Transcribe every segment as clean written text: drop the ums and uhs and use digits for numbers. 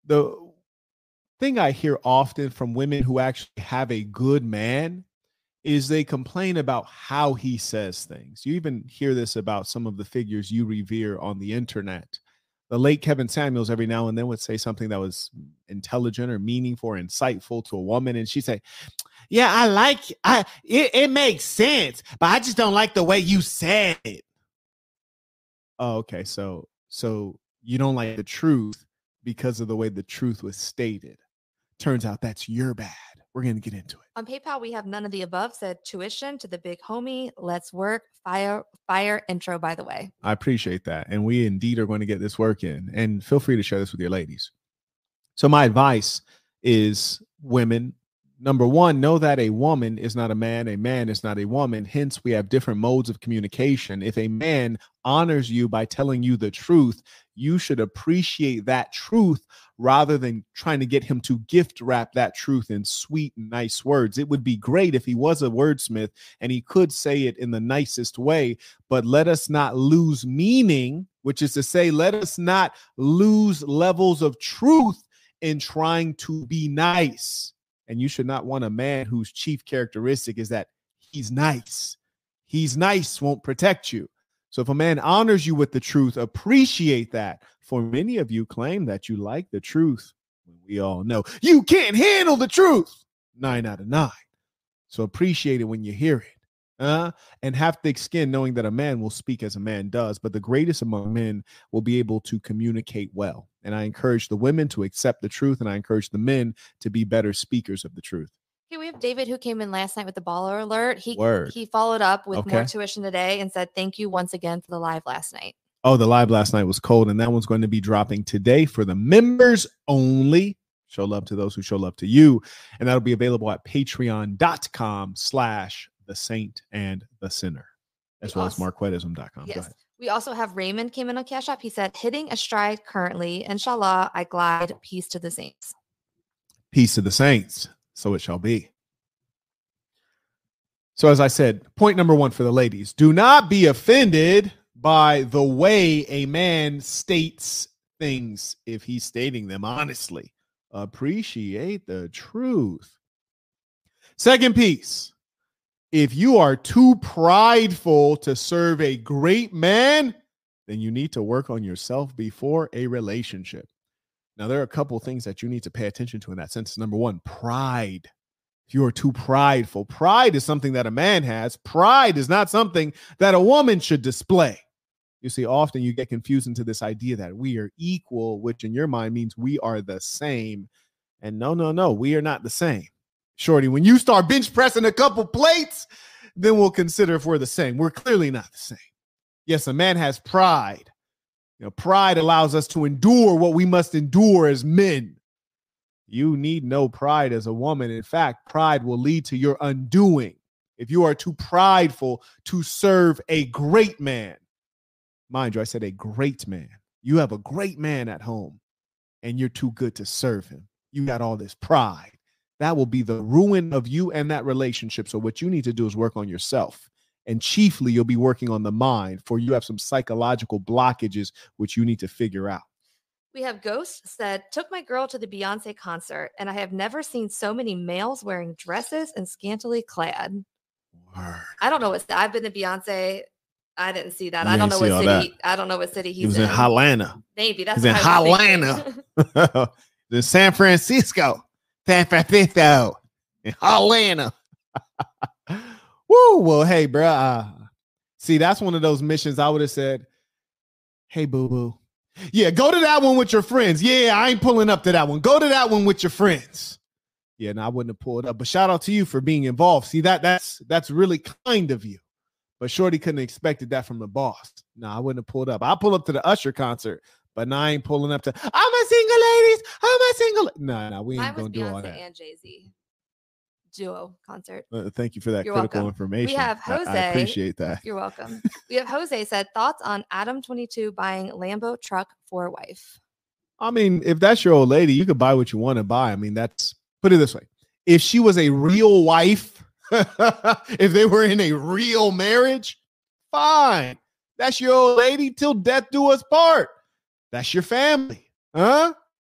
the thing I hear often from women who actually have a good man is they complain about how he says things. You even hear this about some of the figures you revere on the internet. The late Kevin Samuels every now and then would say something that was intelligent or meaningful or insightful to a woman, and she'd say, yeah, it makes sense, but I just don't like the way you said it. Oh, okay. So you don't like the truth because of the way the truth was stated. Turns out that's your bad. We're going to get into it. On PayPal, we have none of the above. Said tuition to the big homie. Let's work. Fire intro, by the way. I appreciate that. And we indeed are going to get this work in. And feel free to share this with your ladies. So my advice is, women, number one, know that a woman is not a man is not a woman. Hence, we have different modes of communication. If a man honors you by telling you the truth, you should appreciate that truth rather than trying to get him to gift wrap that truth in sweet and nice words. It would be great if he was a wordsmith and he could say it in the nicest way, but let us not lose meaning, which is to say, let us not lose levels of truth in trying to be nice. And you should not want a man whose chief characteristic is that he's nice. He's nice won't protect you. So if a man honors you with the truth, appreciate that. For many of you claim that you like the truth. We all know you can't handle the truth. 9 out of 9. So appreciate it when you hear it. And have thick skin, knowing that a man will speak as a man does, but the greatest among men will be able to communicate well. And I encourage the women to accept the truth, and I encourage the men to be better speakers of the truth. Okay, we have David who came in last night with the baller alert. He followed up with more tuition today and said, thank you once again for the live last night. Oh, the live last night was cold, and that one's going to be dropping today for the members only. Show love to those who show love to you. And that'll be available at patreon.com/the saint and the sinner, as well as marquettism.com. Yes. Go ahead. We also have Raymond came in on Cash App. He said, hitting a stride currently. Inshallah, I glide. Peace to the saints. Peace to the saints. So it shall be. So as I said, point number one for the ladies, do not be offended by the way a man states things if he's stating them honestly. Appreciate the truth. Second piece, if you are too prideful to serve a great man, then you need to work on yourself before a relationship. Now, there are a couple of things that you need to pay attention to in that sense. Number one, pride. If you are too prideful, pride is something that a man has. Pride is not something that a woman should display. You see, often you get confused into this idea that we are equal, which in your mind means we are the same. And no, we are not the same. Shorty, when you start bench pressing a couple plates, then we'll consider if we're the same. We're clearly not the same. Yes, a man has pride. Pride allows us to endure what we must endure as men. You need no pride as a woman. In fact, pride will lead to your undoing if you are too prideful to serve a great man. Mind you, I said a great man. You have a great man at home, and you're too good to serve him. You got all this pride. That will be the ruin of you and that relationship. So what you need to do is work on yourself. And chiefly, you'll be working on the mind, for you have some psychological blockages which you need to figure out. We have Ghost said, took my girl to the Beyonce concert, and I have never seen so many males wearing dresses and scantily clad. Word. I don't know what I've been to Beyonce. I didn't see that. I don't know what city. That. I don't know what city he's in. He was in Atlanta. Maybe that's in Atlanta. In San Francisco. In Atlanta. Woo! Well, hey, bro. See, that's one of those missions I would have said, hey, boo-boo. Yeah, go to that one with your friends. Yeah, I ain't pulling up to that one. Go to that one with your friends. Yeah, no, I wouldn't have pulled up. But shout out to you for being involved. See, that's really kind of you. But Shorty couldn't have expected that from the boss. No, I wouldn't have pulled up. I'll pull up to the Usher concert, but now I ain't pulling up to, I'm a single ladies. I'm a single. No, we ain't going to do all that. And Jay-Z duo concert. Thank you for that critical information. We have Jose. I appreciate that. You're welcome. We have Jose said, thoughts on Adam 22 buying Lambo truck for wife? I mean, if that's your old lady, you could buy what you want to buy. I mean, put it this way. If she was a real wife, if they were in a real marriage, fine. That's your old lady till death do us part. That's your family. Huh? Yeah.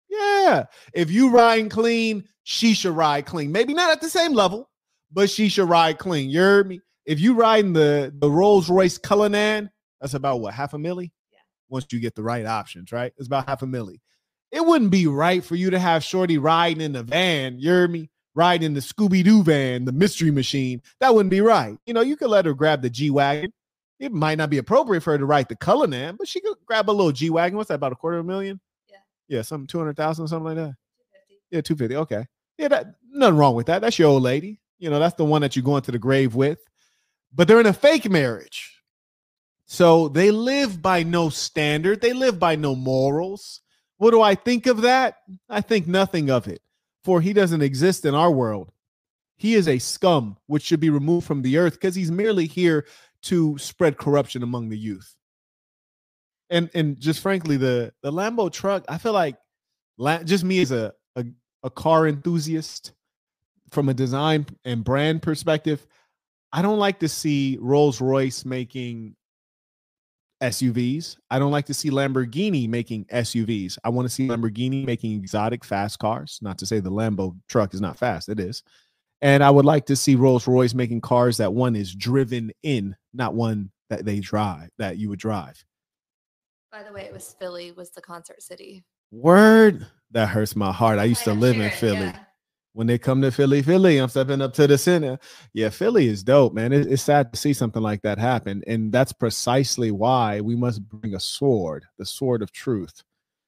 Yeah. If you ride clean, she should ride clean. Maybe not at the same level, but she should ride clean. You heard me? If you riding the Rolls Royce Cullinan, that's about what, $500,000? Yeah. Once you get the right options, right? It's about $500,000. It wouldn't be right for you to have shorty riding in the van. You heard me? Riding in the Scooby-Doo van, the mystery machine. That wouldn't be right. You know, you could let her grab the G-Wagon. It might not be appropriate for her to ride the Cullinan, but she could grab a little G-Wagon. What's that, about $250,000? Yeah. Yeah, something 200,000, something like that. 250. Yeah, 250. Okay. Yeah, nothing wrong with that. That's your old lady. You know, that's the one that you're going to the grave with. But they're in a fake marriage. So they live by no standard. They live by no morals. What do I think of that? I think nothing of it, for he doesn't exist in our world. He is a scum which should be removed from the earth because he's merely here to spread corruption among the youth. And just frankly, the Lambo truck, I feel like just me as a car enthusiast from a design and brand perspective, I don't like to see Rolls-Royce making SUVs. I don't like to see Lamborghini making SUVs. I want to see Lamborghini making exotic fast cars. Not to say the Lambo truck is not fast. It is. And I would like to see Rolls-Royce making cars that one is driven in, not one that they drive, that you would drive. By the way, it was Philly was the concert city. Word. That hurts my heart. I used to live in Philly. Yeah. When they come to Philly, I'm stepping up to the center. Yeah, Philly is dope, man. It's sad to see something like that happen. And that's precisely why we must bring a sword, the sword of truth.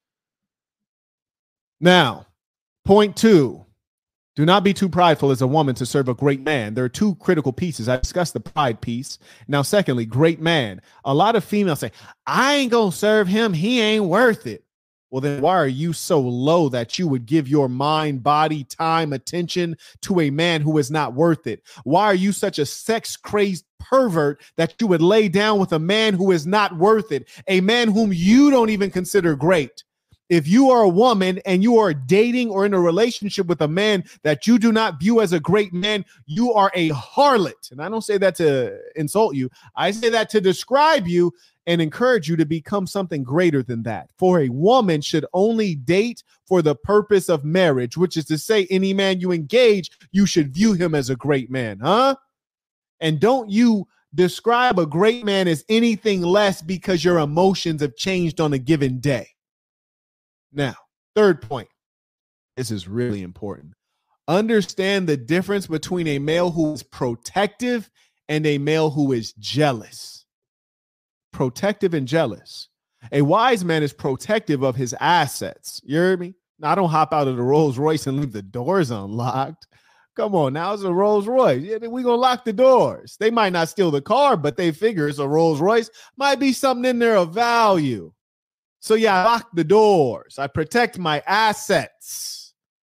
Now, point 2. Do not be too prideful as a woman to serve a great man. There are 2 critical pieces. I discussed the pride piece. Now, secondly, great man. A lot of females say, I ain't going to serve him. He ain't worth it. Well, then why are you so low that you would give your mind, body, time, attention to a man who is not worth it? Why are you such a sex-crazed pervert that you would lay down with a man who is not worth it, a man whom you don't even consider great? If you are a woman and you are dating or in a relationship with a man that you do not view as a great man, you are a harlot. And I don't say that to insult you. I say that to describe you and encourage you to become something greater than that. For a woman should only date for the purpose of marriage, which is to say any man you engage, you should view him as a great man, huh? And don't you describe a great man as anything less because your emotions have changed on a given day. Now, third point. This is really important. Understand the difference between a male who is protective and a male who is jealous. Protective and jealous. A wise man is protective of his assets. You heard me? Now, I don't hop out of the Rolls Royce and leave the doors unlocked. Come on, now it's a Rolls Royce. Yeah, we're going to lock the doors. They might not steal the car, but they figure it's a Rolls Royce. Might be something in there of value. So yeah, I lock the doors. I protect my assets.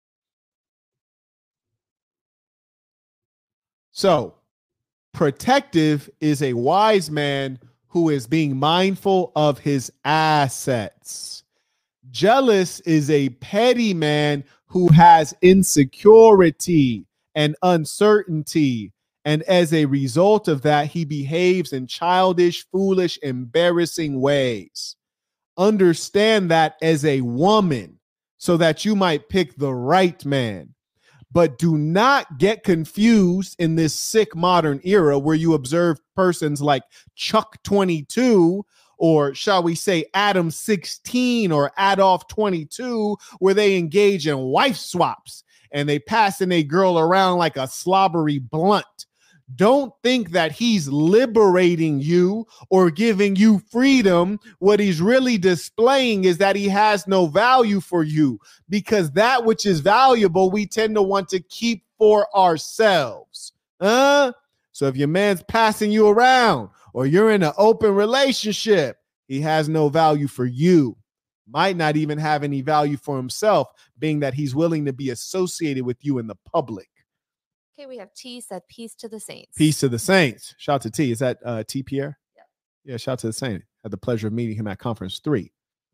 So protective is a wise man who is being mindful of his assets. Jealous is a petty man who has insecurity and uncertainty. And as a result of that, he behaves in childish, foolish, embarrassing ways. Understand that as a woman so that you might pick the right man. But do not get confused in this sick modern era where you observe persons like Chuck 22, or shall we say Adam 16 or Adolf 22, where they engage in wife swaps and they passing a girl around like a slobbery blunt. Don't think that he's liberating you or giving you freedom. What he's really displaying is that he has no value for you, because that which is valuable, we tend to want to keep for ourselves. So if your man's passing you around or you're in an open relationship, he has no value for you. Might not even have any value for himself, being that he's willing to be associated with you in the public. Okay, we have T said, peace to the saints. Peace to the saints. Shout out to T. Is that T Pierre? Yeah, shout out to the saint. Had the pleasure of meeting him at Conference 3.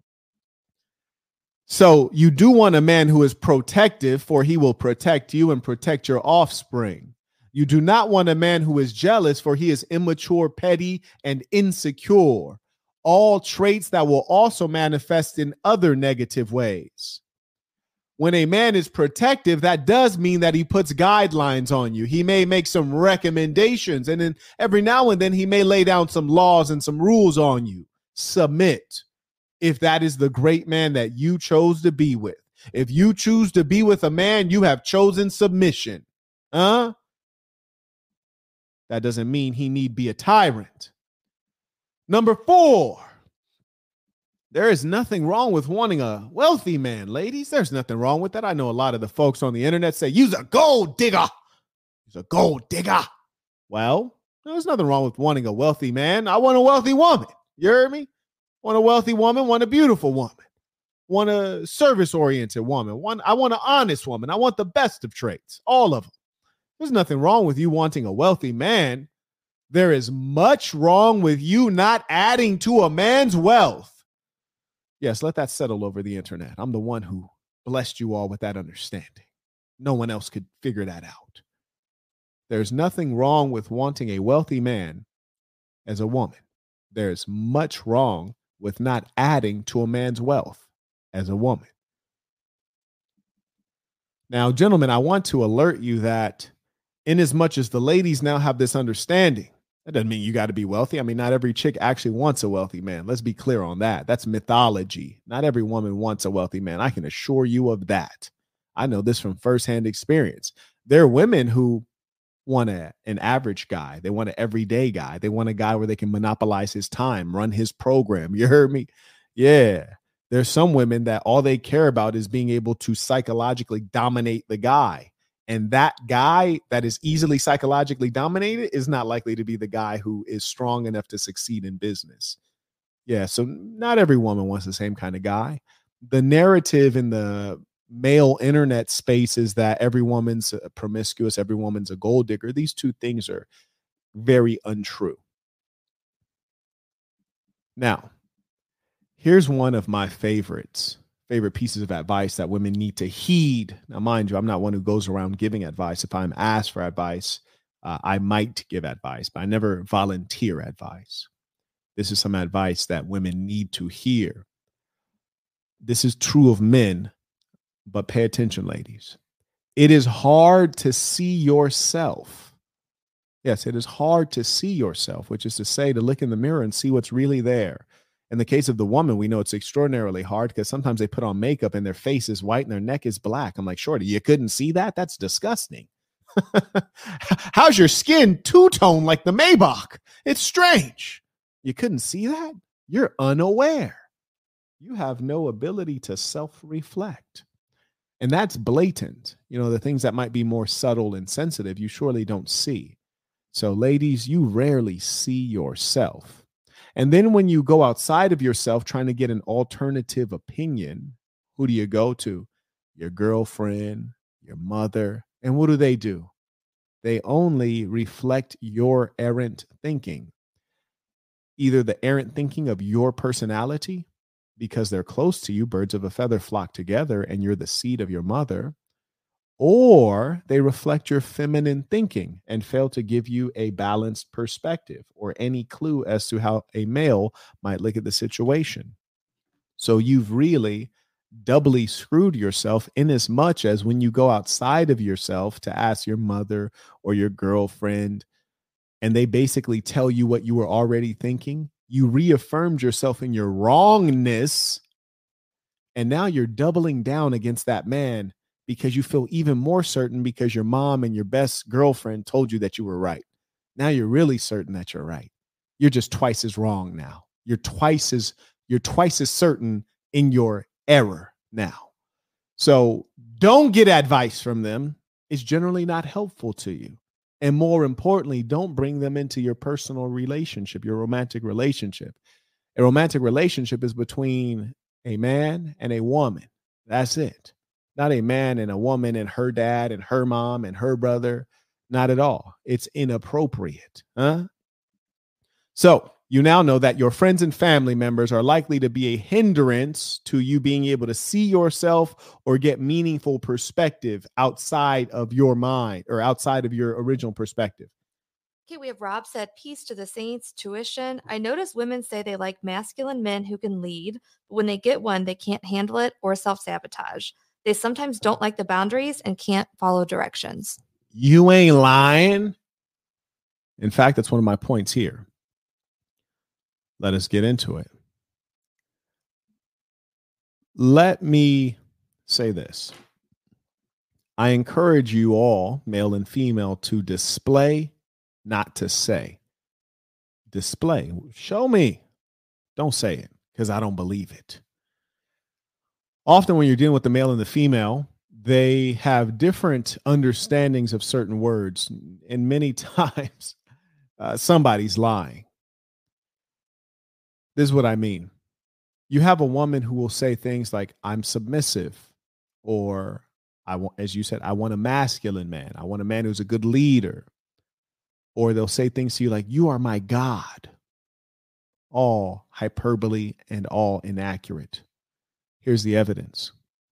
So you do want a man who is protective, for he will protect you and protect your offspring. You do not want a man who is jealous, for he is immature, petty, and insecure. All traits that will also manifest in other negative ways. When a man is protective, that does mean that he puts guidelines on you. He may make some recommendations, and then every now and then he may lay down some laws and some rules on you. Submit if that is the great man that you chose to be with. If you choose to be with a man, you have chosen submission. That doesn't mean he need be a tyrant. Number 4. There is nothing wrong with wanting a wealthy man, ladies. There's nothing wrong with that. I know a lot of the folks on the internet say, "You's a gold digger. You's a gold digger." Well, there's nothing wrong with wanting a wealthy man. I want a wealthy woman. You heard me? Want a wealthy woman, want a beautiful woman, want a service-oriented woman. I want an honest woman. I want the best of traits, all of them. There's nothing wrong with you wanting a wealthy man. There is much wrong with you not adding to a man's wealth. Yes, let that settle over the internet. I'm the one who blessed you all with that understanding. No one else could figure that out. There's nothing wrong with wanting a wealthy man as a woman. There's much wrong with not adding to a man's wealth as a woman. Now, gentlemen, I want to alert you that inasmuch as the ladies now have this understanding, that doesn't mean you got to be wealthy. I mean, not every chick actually wants a wealthy man. Let's be clear on that. That's mythology. Not every woman wants a wealthy man. I can assure you of that. I know this from firsthand experience. There are women who want an average guy. They want an everyday guy. They want a guy where they can monopolize his time, run his program. You heard me? Yeah. There's some women that all they care about is being able to psychologically dominate the guy. And that guy that is easily psychologically dominated is not likely to be the guy who is strong enough to succeed in business. Yeah, so not every woman wants the same kind of guy. The narrative in the male internet space is that every woman's promiscuous, every woman's a gold digger. These two things are very untrue. Now, here's one of my favorite pieces of advice that women need to heed. Now, mind you, I'm not one who goes around giving advice. If I'm asked for advice, I might give advice, but I never volunteer advice. This is some advice that women need to hear. This is true of men, but pay attention, ladies. It is hard to see yourself. Yes, it is hard to see yourself, which is to say, to look in the mirror and see what's really there. In the case of the woman, we know it's extraordinarily hard because sometimes they put on makeup and their face is white and their neck is black. I'm like, shorty, you couldn't see that? That's disgusting. How's your skin two-tone like the Maybach? It's strange. You couldn't see that? You're unaware. You have no ability to self-reflect. And that's blatant. You know, the things that might be more subtle and sensitive, you surely don't see. So ladies, you rarely see yourself. And then when you go outside of yourself trying to get an alternative opinion, who do you go to? Your girlfriend, your mother. And what do? They only reflect your errant thinking. Either the errant thinking of your personality, because they're close to you, birds of a feather flock together, and you're the seed of your mother, or they reflect your feminine thinking and fail to give you a balanced perspective or any clue as to how a male might look at the situation. So you've really doubly screwed yourself in as much as when you go outside of yourself to ask your mother or your girlfriend, and they basically tell you what you were already thinking, you reaffirmed yourself in your wrongness, and now you're doubling down against that man because you feel even more certain because your mom and your best girlfriend told you that you were right. Now you're really certain that you're right. You're just twice as wrong now. You're twice as certain in your error now. So don't get advice from them. It's generally not helpful to you. And more importantly, don't bring them into your personal relationship, your romantic relationship. A romantic relationship is between a man and a woman. That's it. Not a man and a woman and her dad and her mom and her brother. Not at all. It's inappropriate. So you now know that your friends and family members are likely to be a hindrance to you being able to see yourself or get meaningful perspective outside of your mind or outside of your original perspective. Okay, we have Rob said, peace to the saints, tuition. I notice women say they like masculine men who can lead, but when they get one, they can't handle it or self-sabotage. They sometimes don't like the boundaries and can't follow directions. You ain't lying. In fact, that's one of my points here. Let us get into it. Let me say this. I encourage you all, male and female, to display, not to say. Display. Show me. Don't say it, because I don't believe it. Often when you're dealing with the male and the female, they have different understandings of certain words. And many times, somebody's lying. This is what I mean. You have a woman who will say things like, I'm submissive, or I want, as you said, I want a masculine man. I want a man who's a good leader. Or they'll say things to you like, you are my God. All hyperbole and all inaccurate. Here's the evidence.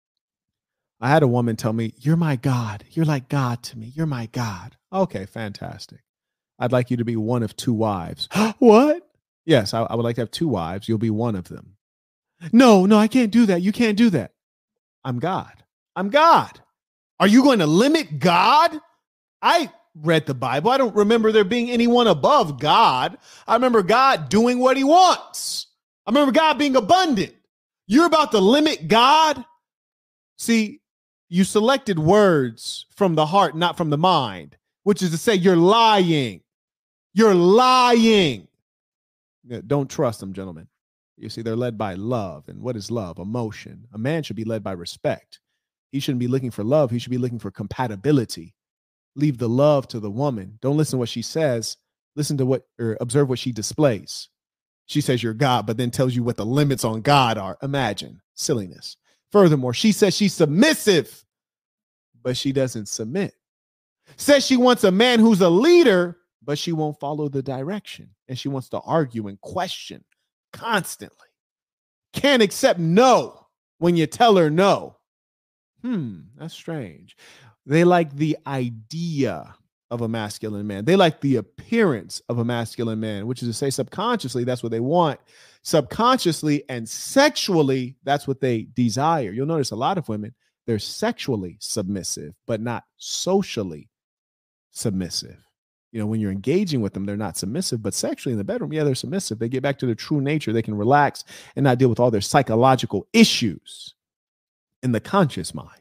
I had a woman tell me, you're my God. You're like God to me. You're my God. Okay, fantastic. I'd like you to be one of 2 wives. What? Yes, I would like to have 2 wives. You'll be one of them. No, I can't do that. You can't do that. I'm God. I'm God. Are you going to limit God? I read the Bible. I don't remember there being anyone above God. I remember God doing what he wants. I remember God being abundant. You're about to limit God? See, you selected words from the heart, not from the mind, which is to say you're lying. You're lying. Don't trust them, gentlemen. You see, they're led by love. And what is love? Emotion. A man should be led by respect. He shouldn't be looking for love. He should be looking for compatibility. Leave the love to the woman. Don't listen to what she says. Listen to what, or observe what she displays. She says you're God, but then tells you what the limits on God are. Imagine silliness. Furthermore, she says she's submissive, but she doesn't submit. Says she wants a man who's a leader, but she won't follow the direction. And she wants to argue and question constantly. Can't accept no when you tell her no. That's strange. They like the idea of a masculine man. They like the appearance of a masculine man, which is to say subconsciously, that's what they want. Subconsciously and sexually, that's what they desire. You'll notice a lot of women, they're sexually submissive, but not socially submissive. You know, when you're engaging with them, they're not submissive, but sexually in the bedroom, yeah, they're submissive. They get back to their true nature. They can relax and not deal with all their psychological issues in the conscious mind.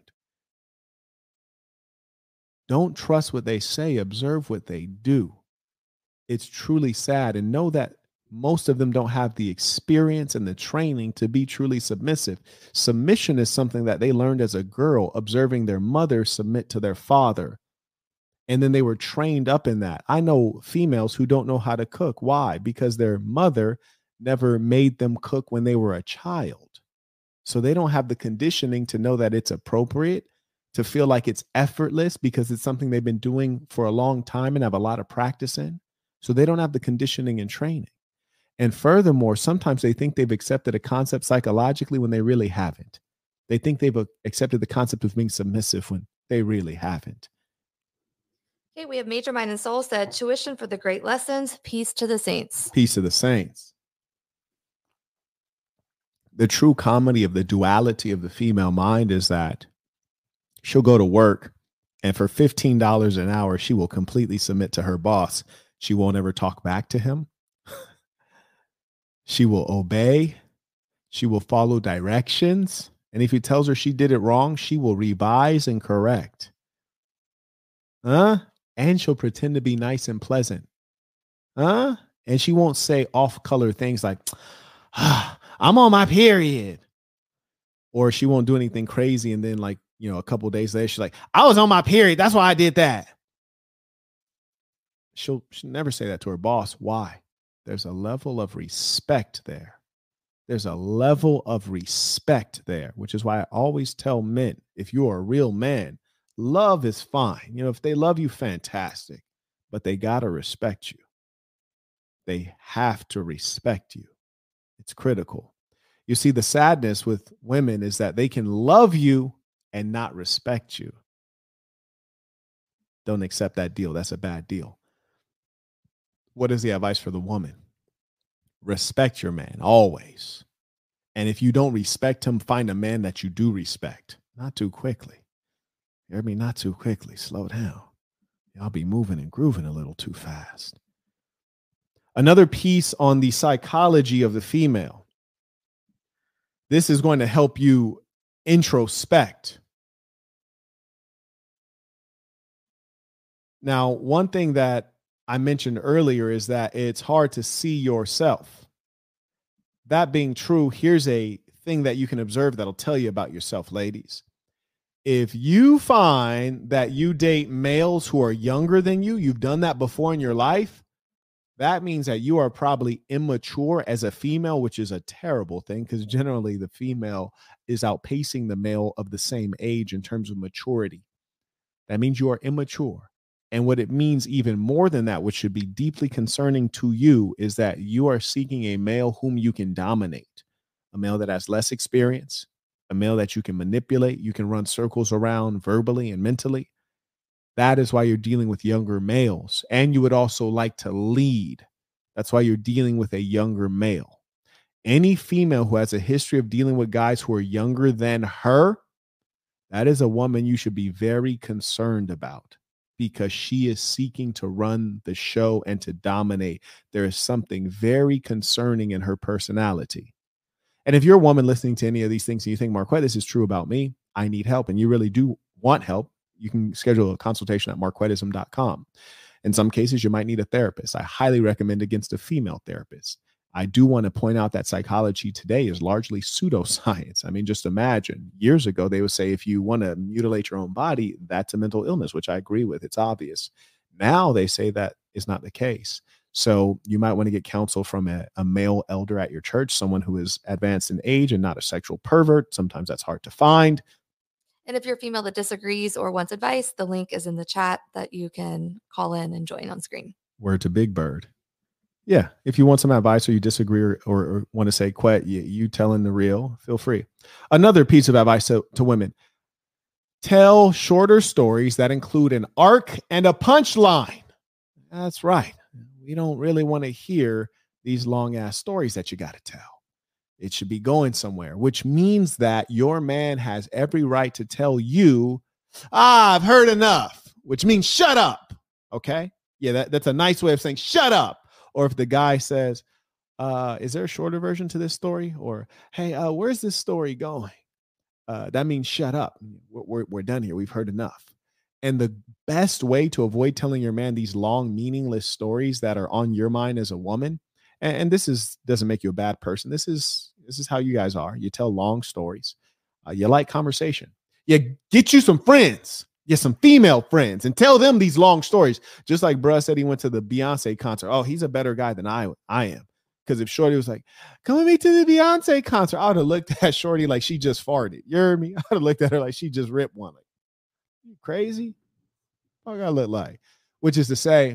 Don't trust what they say. Observe what they do. It's truly sad. And know that most of them don't have the experience and the training to be truly submissive. Submission is something that they learned as a girl, observing their mother submit to their father. And then they were trained up in that. I know females who don't know how to cook. Why? Because their mother never made them cook when they were a child. So they don't have the conditioning to know that it's appropriate, to feel like it's effortless because it's something they've been doing for a long time and have a lot of practice in. So they don't have the conditioning and training. And furthermore, sometimes they think they've accepted a concept psychologically when they really haven't. They think they've accepted the concept of being submissive when they really haven't. Okay, we have Major Mind and Soul said, tuition for the great lessons, peace to the saints. Peace to the saints. The true comedy of the duality of the female mind is that she'll go to work and for $15 an hour, she will completely submit to her boss. She won't ever talk back to him. She will obey. She will follow directions. And if he tells her she did it wrong, she will revise and correct. And she'll pretend to be nice and pleasant. And she won't say off-color things like, I'm on my period. Or she won't do anything crazy. And then like, a couple of days later, she's like, I was on my period. That's why I did that. She'll never say that to her boss. Why? There's a level of respect there. There's a level of respect there, which is why I always tell men, if you're a real man, love is fine. If they love you, fantastic, but they got to respect you. They have to respect you. It's critical. You see, the sadness with women is that they can love you and not respect you. Don't accept that deal. That's a bad deal. What is the advice for the woman? Respect your man always. And if you don't respect him, find a man that you do respect. Not too quickly. You heard me? Not too quickly. Slow down. Y'all be moving and grooving a little too fast. Another piece on the psychology of the female. This is going to help you introspect. Now, one thing that I mentioned earlier is that it's hard to see yourself. That being true, here's a thing that you can observe that'll tell you about yourself, ladies. If you find that you date males who are younger than you, you've done that before in your life, that means that you are probably immature as a female, which is a terrible thing because generally the female is outpacing the male of the same age in terms of maturity. That means you are immature. And what it means even more than that, which should be deeply concerning to you, is that you are seeking a male whom you can dominate, a male that has less experience, a male that you can manipulate, you can run circles around verbally and mentally. That is why you're dealing with younger males. And you would also like to lead. That's why you're dealing with a younger male. Any female who has a history of dealing with guys who are younger than her, that is a woman you should be very concerned about because she is seeking to run the show and to dominate. There is something very concerning in her personality. And if you're a woman listening to any of these things and you think, Marquette, this is true about me, I need help, and you really do want help, you can schedule a consultation at marquettism.com. In some cases, you might need a therapist. I highly recommend against a female therapist. I do want to point out that psychology today is largely pseudoscience. I mean, just imagine years ago, they would say, if you want to mutilate your own body, that's a mental illness, which I agree with. It's obvious. Now they say that is not the case. So you might want to get counsel from a male elder at your church, someone who is advanced in age and not a sexual pervert. Sometimes that's hard to find. And if you're a female that disagrees or wants advice, the link is in the chat that you can call in and join on screen. Word to Big Bird. Yeah, if you want some advice or you disagree or want to say, Quet, you telling the real, feel free. Another piece of advice to women. Tell shorter stories that include an arc and a punchline. That's right. We don't really want to hear these long ass stories that you got to tell. It should be going somewhere, which means that your man has every right to tell you, I've heard enough, which means shut up. Okay. Yeah, that's a nice way of saying shut up. Or if the guy says, is there a shorter version to this story? Or, hey, where's this story going? That means shut up. We're done here. We've heard enough. And the best way to avoid telling your man these long, meaningless stories that are on your mind as a woman, and this doesn't make you a bad person. This is how you guys are. You tell long stories. You like conversation. You get you some friends. Yeah, some female friends and tell them these long stories. Just like bruh said he went to the Beyonce concert. Oh, he's a better guy than I am. Because if Shorty was like, come with me to the Beyonce concert, I would have looked at Shorty like she just farted. You heard me? I would have looked at her like she just ripped one. Like, you crazy? What I look like? Which is to say,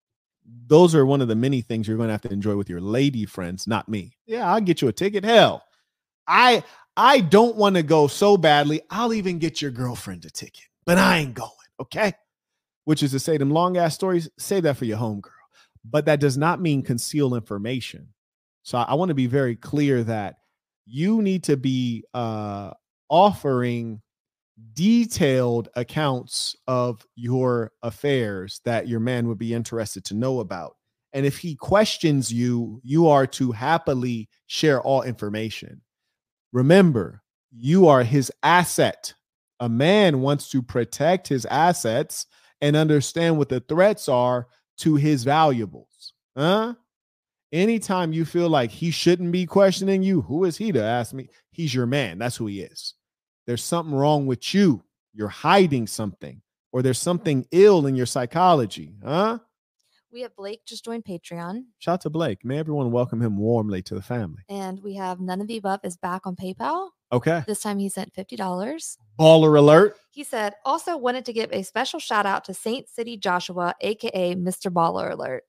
those are one of the many things you're going to have to enjoy with your lady friends, not me. Yeah, I'll get you a ticket. Hell, I don't want to go so badly. I'll even get your girlfriend a ticket. But I ain't going, okay? Which is to say, them long ass stories, save that for your homegirl. But that does not mean conceal information. So I want to be very clear that you need to be offering detailed accounts of your affairs that your man would be interested to know about. And if he questions you, you are to happily share all information. Remember, you are his asset. A man wants to protect his assets and understand what the threats are to his valuables. Anytime you feel like he shouldn't be questioning you, who is he to ask me? He's your man. That's who he is. There's something wrong with you. You're hiding something, or there's something ill in your psychology. We have Blake just joined Patreon. Shout out to Blake. May everyone welcome him warmly to the family. And we have None of the Above is back on PayPal. Okay. This time he sent $50. Baller alert. He said, also wanted to give a special shout out to Saint City Joshua, aka Mr. Baller Alert.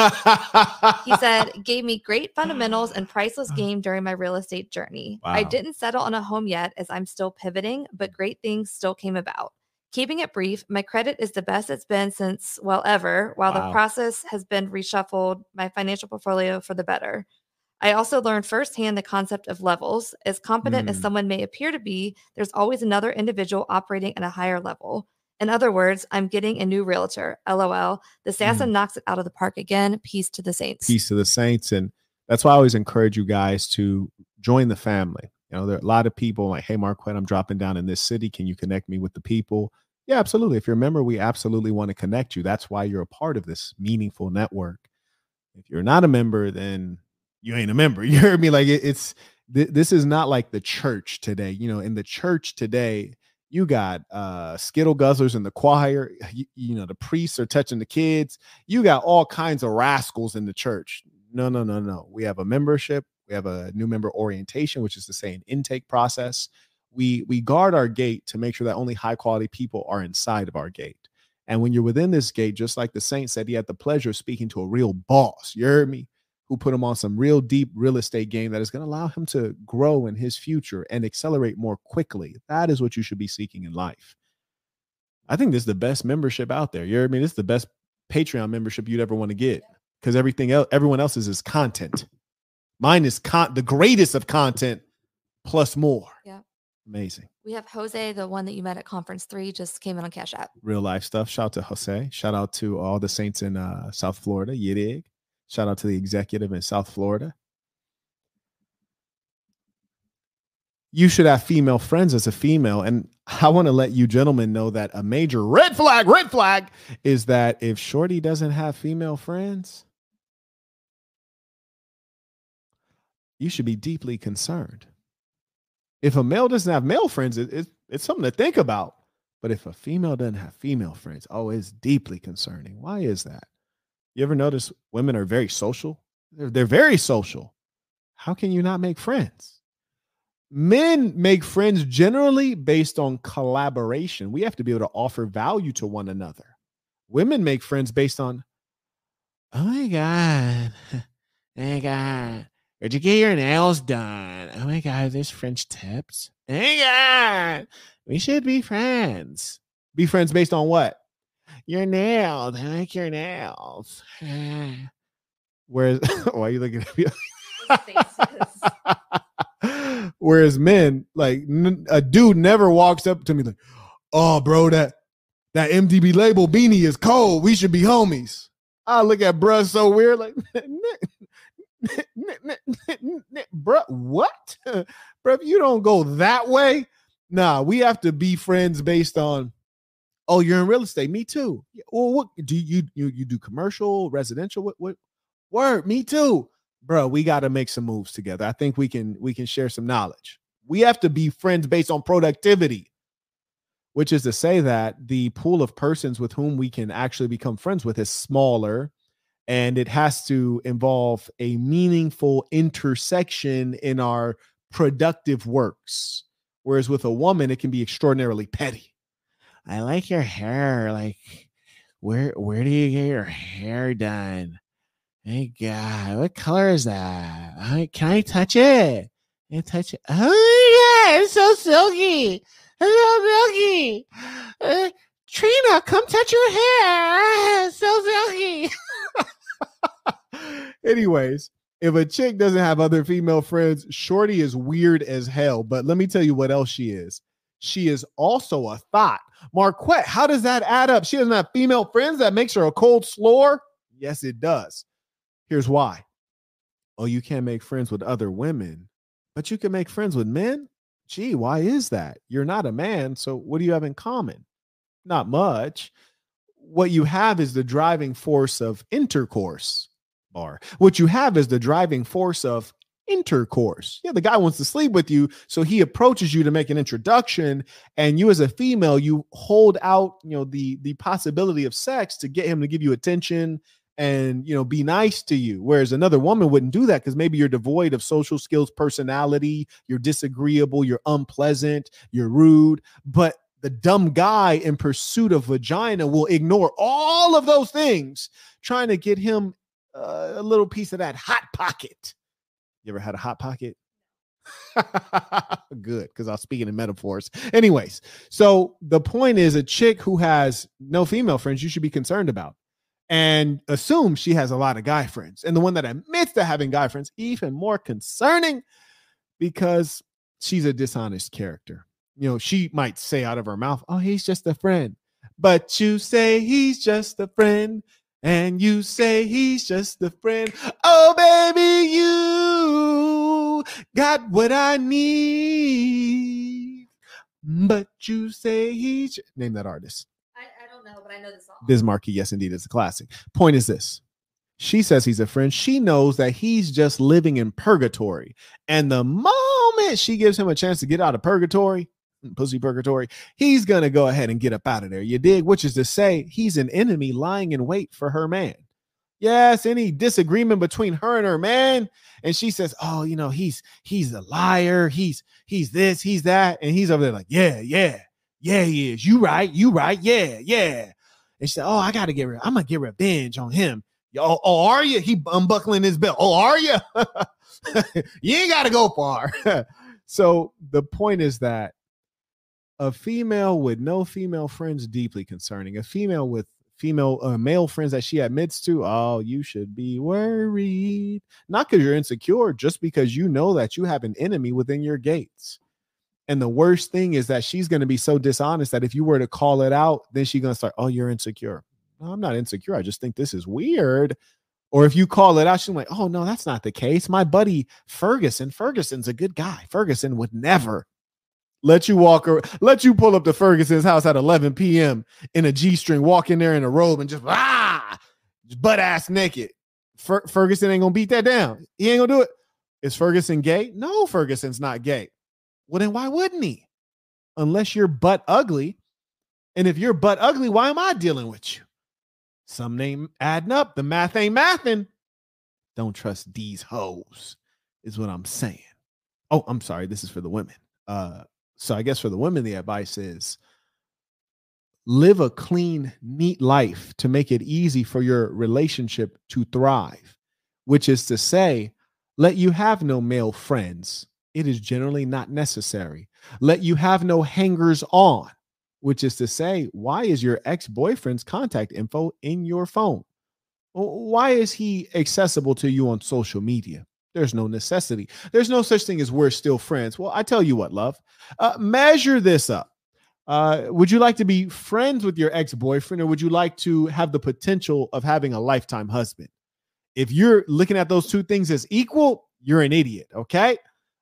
He said, gave me great fundamentals and priceless game during my real estate journey. Wow. I didn't settle on a home yet as I'm still pivoting, but great things still came about. Keeping it brief, my credit is the best it's been since, well, ever, while the process has been reshuffled, my financial portfolio for the better. I also learned firsthand the concept of levels. As competent as someone may appear to be, there's always another individual operating at a higher level. In other words, I'm getting a new realtor. LOL. The assassin knocks it out of the park again. Peace to the Saints. Peace to the Saints. And that's why I always encourage you guys to join the family. You know, there are a lot of people like, hey, Marquette, I'm dropping down in this city. Can you connect me with the people? Yeah, absolutely. If you're a member, we absolutely want to connect you. That's why you're a part of this meaningful network. If you're not a member, then you ain't a member. You heard me? Like this is not like the church today. You know, in the church today, you got Skittle guzzlers in the choir. You know, the priests are touching the kids. You got all kinds of rascals in the church. No. We have a membership. We have a new member orientation, which is to say an intake process. We guard our gate to make sure that only high quality people are inside of our gate. And when you're within this gate, just like the saint said, he had the pleasure of speaking to a real boss. You heard me? Who put him on some real deep real estate game that is going to allow him to grow in his future and accelerate more quickly. That is what you should be seeking in life. I think this is the best membership out there. You heard me? This is the best Patreon membership you'd ever want to get, because everyone else's is content. Mine is the greatest of content plus more. Yeah. Amazing. We have Jose, the one that you met at Conference 3, just came in on Cash App. Real life stuff. Shout out to Jose. Shout out to all the saints in South Florida. You dig? Shout out to the executive in South Florida. You should have female friends as a female. And I want to let you gentlemen know that a major red flag is that if Shorty doesn't have female friends, you should be deeply concerned. If a male doesn't have male friends, it's something to think about. But if a female doesn't have female friends, it's deeply concerning. Why is that? You ever notice women are very social? They're very social. How can you not make friends? Men make friends generally based on collaboration. We have to be able to offer value to one another. Women make friends based on, oh my God. Oh my God. Where'd you get your nails done? Oh my God, there's French tips. Oh my God. We should be friends. Be friends based on what? Your nails. I like your nails. Whereas, why are you looking at me? Whereas men, like a dude never walks up to me like, oh, bro, that MDB label beanie is cold. We should be homies. I look at bruh so weird, like, bruh, what? Bruh, if you don't go that way, nah, we have to be friends based on, oh, you're in real estate. Me too. Well, what do you do? Commercial, residential? What? Word? Me too, bro. We got to make some moves together. I think we can share some knowledge. We have to be friends based on productivity, which is to say that the pool of persons with whom we can actually become friends with is smaller, and it has to involve a meaningful intersection in our productive works. Whereas with a woman, it can be extraordinarily petty. I like your hair. Like, where do you get your hair done? Hey, God, what color is that? Can I touch it? Can I touch it? Oh, my God, it's so silky. It's so silky. Trina, come touch your hair. It's so silky. Anyways, if a chick doesn't have other female friends, Shorty is weird as hell. But let me tell you what else she is. She is also a thought. Marquette, how does that add up? She doesn't have female friends. That makes her a cold slore? Yes, it does. Here's why. Oh, you can't make friends with other women, but you can make friends with men? Gee, why is that? You're not a man, so what do you have in common? Not much. What you have is the driving force of intercourse. What you have is the driving force of intercourse. Yeah, the guy wants to sleep with you, so he approaches you to make an introduction, and you as a female, you hold out, the possibility of sex to get him to give you attention and, be nice to you. Whereas another woman wouldn't do that because maybe you're devoid of social skills, personality, you're disagreeable, you're unpleasant, you're rude. But the dumb guy in pursuit of vagina will ignore all of those things, trying to get him a little piece of that hot pocket. You ever had a hot pocket? Good, because I was speaking in metaphors. Anyways, so the point is, a chick who has no female friends, you should be concerned about. and assumes she has a lot of guy friends. And the one that admits to having guy friends, even more concerning because she's a dishonest character. You know, she might say out of her mouth, oh, he's just a friend. But you say he's just a friend. And you say he's just a friend. Oh, baby, you got what I need. But you say he's... Name that artist. I don't know, but I know the song. Biz Markie, yes, indeed, it's a classic. Point is this. She says he's a friend. She knows that he's just living in purgatory. And the moment she gives him a chance to get out of purgatory, pussy purgatory, he's going to go ahead and get up out of there. You dig? Which is to say, he's an enemy lying in wait for her man. Yes, any disagreement between her and her man, and she says, oh, you know, he's a liar. He's this, he's that. And he's over there like, yeah, he is. You right. Yeah. And she said, oh, I'm going to get revenge on him. Oh, are you? He unbuckling his belt. Oh, are you? You ain't got to go far. So the point is that a female with no female friends, deeply concerning. A female with male friends that she admits to, oh, you should be worried. Not because you're insecure, just because you know that you have an enemy within your gates. And the worst thing is that she's going to be so dishonest that if you were to call it out, then she's going to start, oh, you're insecure. No, I'm not insecure. I just think this is weird. Or if you call it out, she's like, oh, no, that's not the case. My buddy Ferguson's a good guy. Ferguson would never let you pull up to Ferguson's house at 11 p.m. in a G-string, walk in there in a robe and just butt ass naked. Ferguson ain't going to beat that down. He ain't going to do it. Is Ferguson gay? No, Ferguson's not gay. Well, then why wouldn't he? Unless you're butt ugly. And if you're butt ugly, why am I dealing with you? Some name adding up. The math ain't mathing. Don't trust these hoes is what I'm saying. Oh, I'm sorry. This is for the women. So I guess for the women, the advice is live a clean, neat life to make it easy for your relationship to thrive, which is to say, let you have no male friends. It is generally not necessary. Let you have no hangers on, which is to say, why is your ex-boyfriend's contact info in your phone? Why is he accessible to you on social media? There's no necessity. There's no such thing as we're still friends. Well, I tell you what, love, measure this up. Would you like to be friends with your ex-boyfriend, or would you like to have the potential of having a lifetime husband? If you're looking at those two things as equal, you're an idiot. Okay.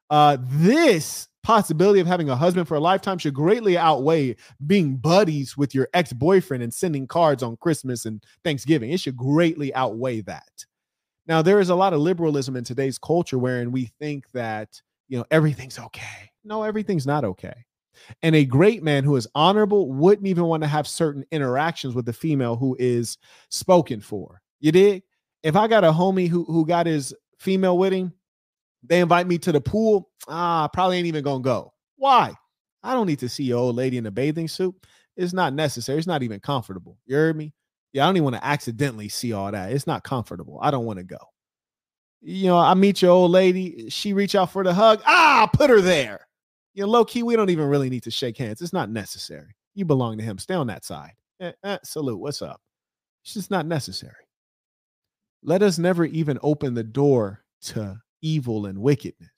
This possibility of having a husband for a lifetime should greatly outweigh being buddies with your ex-boyfriend and sending cards on Christmas and Thanksgiving. It should greatly outweigh that. Now, there is a lot of liberalism in today's culture wherein we think that, you know, everything's okay. No, everything's not okay. And a great man who is honorable wouldn't even want to have certain interactions with the female who is spoken for. You dig? If I got a homie who got his female with him, they invite me to the pool, probably ain't even going to go. Why? I don't need to see your old lady in a bathing suit. It's not necessary. It's not even comfortable. You heard me? Yeah, I don't even want to accidentally see all that. It's not comfortable. I don't want to go. You know, I meet your old lady. She reach out for the hug. Put her there. You know, low key, we don't even really need to shake hands. It's not necessary. You belong to him. Stay on that side. Salute. What's up? It's just not necessary. Let us never even open the door to evil and wickedness.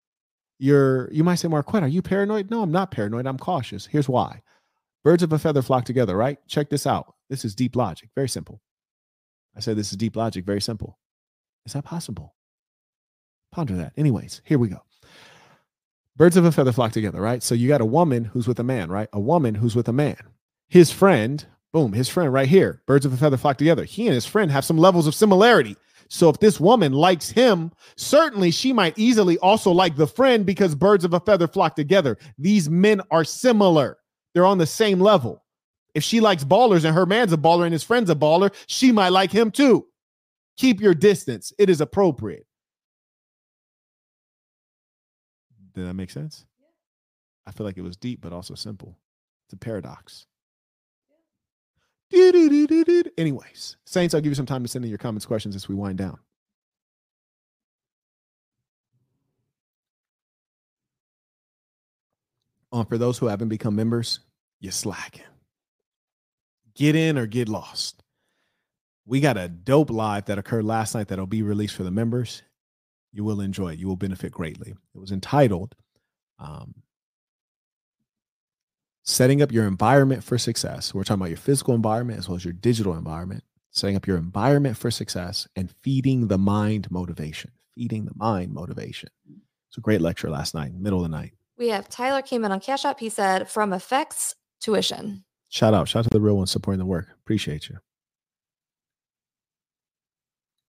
You might say, Marquette, are you paranoid? No, I'm not paranoid. I'm cautious. Here's why. Birds of a feather flock together, right? Check this out. This is deep logic. Very simple. I said this is deep logic. Very simple. Is that possible? Ponder that. Anyways, here we go. Birds of a feather flock together, right? So you got a woman who's with a man, right? A woman who's with a man. His friend, boom, his friend right here. Birds of a feather flock together. He and his friend have some levels of similarity. So if this woman likes him, certainly she might easily also like the friend because birds of a feather flock together. These men are similar. They're on the same level. If she likes ballers and her man's a baller and his friend's a baller, she might like him too. Keep your distance. It is appropriate. Did that make sense? Yeah. I feel like it was deep, but also simple. It's a paradox. Yeah. Anyways, Saints, I'll give you some time to send in your comments, questions as we wind down. For those who haven't become members, you're slacking. Get in or get lost. We got a dope live that occurred last night that'll be released for the members. You will enjoy it. You will benefit greatly. It was entitled Setting Up Your Environment for Success. We're talking about your physical environment as well as your digital environment. Setting up your environment for success and feeding the mind motivation. Feeding the mind motivation. It's a great lecture last night, middle of the night. We have Tyler came in on Cash App. He said, from effects tuition. Shout out to the real ones supporting the work. Appreciate you.